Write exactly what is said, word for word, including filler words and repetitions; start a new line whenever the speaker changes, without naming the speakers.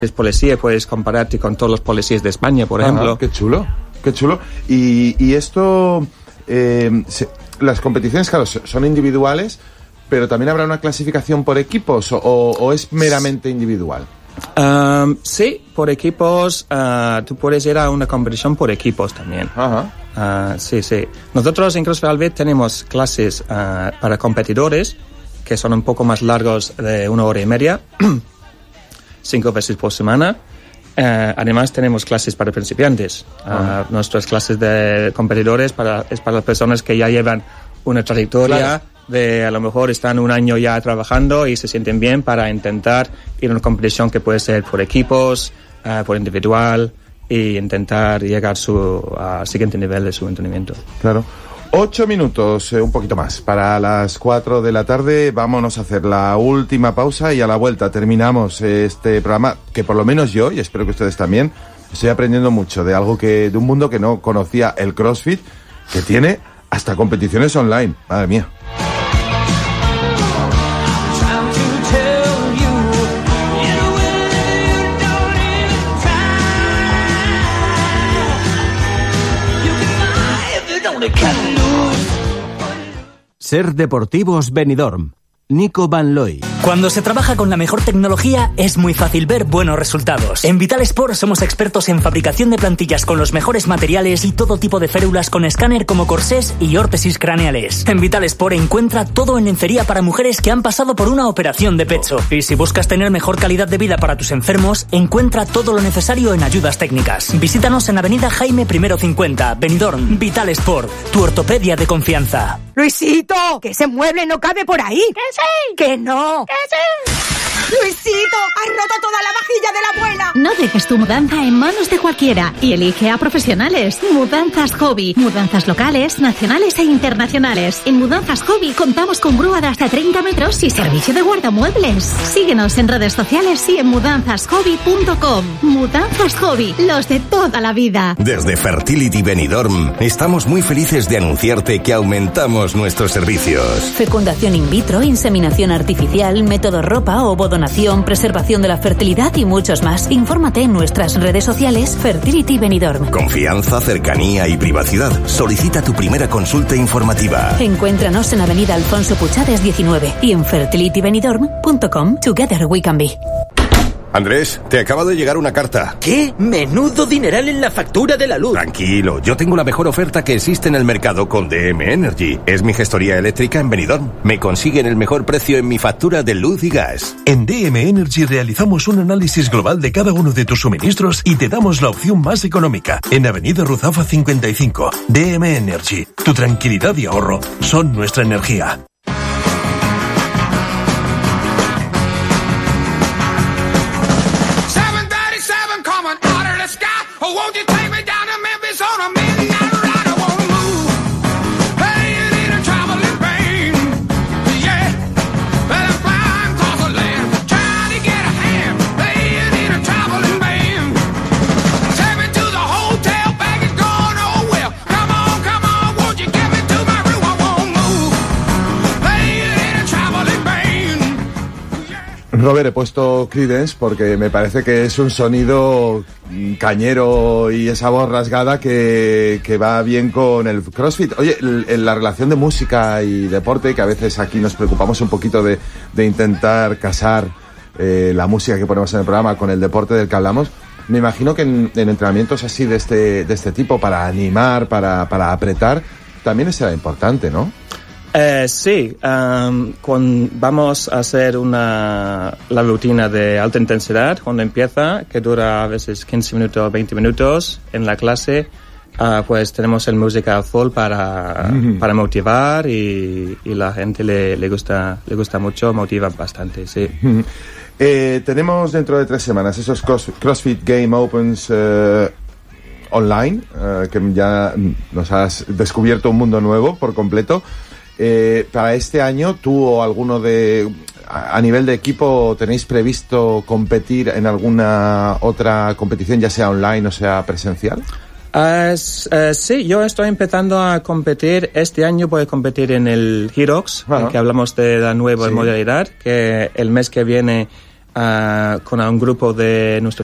policía, puedes compararte con todos los policías de España, por
Ajá,
ejemplo.
Qué chulo, qué chulo. Y, y esto, eh, se, las competiciones, claro, son individuales, pero también habrá una clasificación por equipos, o, o es meramente individual.
Um, sí, por equipos, uh, tú puedes ir a una competición por equipos también.
Ajá.
Uh, sí, sí. Nosotros en CrossFit Albeit tenemos clases uh, para competidores que son un poco más largos, de una hora y media, cinco veces por semana. Uh, además tenemos clases para principiantes. Uh, nuestras clases de competidores para, es para las personas que ya llevan una trayectoria. Claro. De a lo mejor están un año ya trabajando y se sienten bien para intentar ir a una competición que puede ser por equipos, uh, por individual, y intentar llegar su, al siguiente nivel de su entrenamiento.
Claro. Ocho minutos, eh, un poquito más, para las cuatro de la tarde. Vámonos a hacer la última pausa y a la vuelta terminamos este programa, que por lo menos yo, y espero que ustedes también, estoy aprendiendo mucho de algo que, de un mundo que no conocía, el CrossFit, que tiene hasta competiciones online. Madre mía.
Ser Deportivos Benidorm. Nico Van Looy.
Cuando se trabaja con la mejor tecnología es muy fácil ver buenos resultados. En Vital Sport somos expertos en fabricación de plantillas con los mejores materiales y todo tipo de férulas con escáner como corsés y órtesis craneales. En Vital Sport encuentra todo en lencería para mujeres que han pasado por una operación de pecho. Y si buscas tener mejor calidad de vida para tus enfermos, encuentra todo lo necesario en ayudas técnicas. Visítanos en Avenida Jaime I cincuenta, Benidorm. Vital Sport, tu ortopedia de confianza.
Luisito, que ese mueble no cabe por ahí. ¿Que sí? Que no. ¿Que sí? Luisito, has roto toda la vajilla de la abuela.
No dejes tu mudanza en manos de cualquiera y elige a profesionales. Mudanzas Hobby. Mudanzas locales, nacionales e internacionales. En Mudanzas Hobby contamos con grúa de hasta treinta metros y servicio de guardamuebles. Síguenos en redes sociales y en mudanzas hobby punto com. Mudanzas Hobby, los de toda la vida.
Desde Fertility Benidorm estamos muy felices de anunciarte que aumentamos nuestros servicios.
Fecundación in vitro, inseminación artificial, método ropa o bodonación, preservación de la fertilidad y muchos más. Infórmate en nuestras redes sociales Fertility Benidorm.
Confianza, cercanía y privacidad. Solicita tu primera consulta informativa.
Encuéntranos en Avenida Alfonso Puchades diecinueve y en fertility benidorm punto com. Together we can be.
Andrés, te acaba de llegar una carta.
¿Qué? Menudo dineral en la factura de la luz.
Tranquilo, yo tengo la mejor oferta que existe en el mercado con D M Energy. Es mi gestoría eléctrica en Benidorm. Me consiguen el mejor precio en mi factura de luz y gas.
En D M Energy realizamos un análisis global de cada uno de tus suministros y te damos la opción más económica. En Avenida Ruzafa cincuenta y cinco. D M Energy. Tu tranquilidad y ahorro son nuestra energía.
Robert, he puesto Creedence porque me parece que es un sonido cañero y esa voz rasgada que, que va bien con el CrossFit. Oye, el, la relación de música y deporte, que a veces aquí nos preocupamos un poquito de, de intentar casar eh, la música que ponemos en el programa con el deporte del que hablamos, me imagino que en, en entrenamientos así de este, de este tipo, para animar, para, para apretar, también será importante, ¿no?
Eh, sí, um, cuando vamos a hacer una, la rutina de alta intensidad, cuando empieza, que dura a veces quince minutos, veinte minutos en la clase, uh, pues tenemos el música al full para, mm-hmm. para motivar y, y la gente le, le gusta, le gusta mucho, motiva bastante, sí.
Mm-hmm. Eh, tenemos dentro de tres semanas esos cross, CrossFit Game Opens eh, online, eh, que ya nos has descubierto un mundo nuevo por completo. Eh, para este año, ¿tú o alguno de, a, a nivel de equipo, tenéis previsto competir en alguna otra competición, ya sea online o sea presencial?
Uh, uh, sí, yo estoy empezando a competir. Este año voy a competir en el Herox, en que hablamos de la nueva sí. modalidad, que el mes que viene uh, con un grupo de nuestros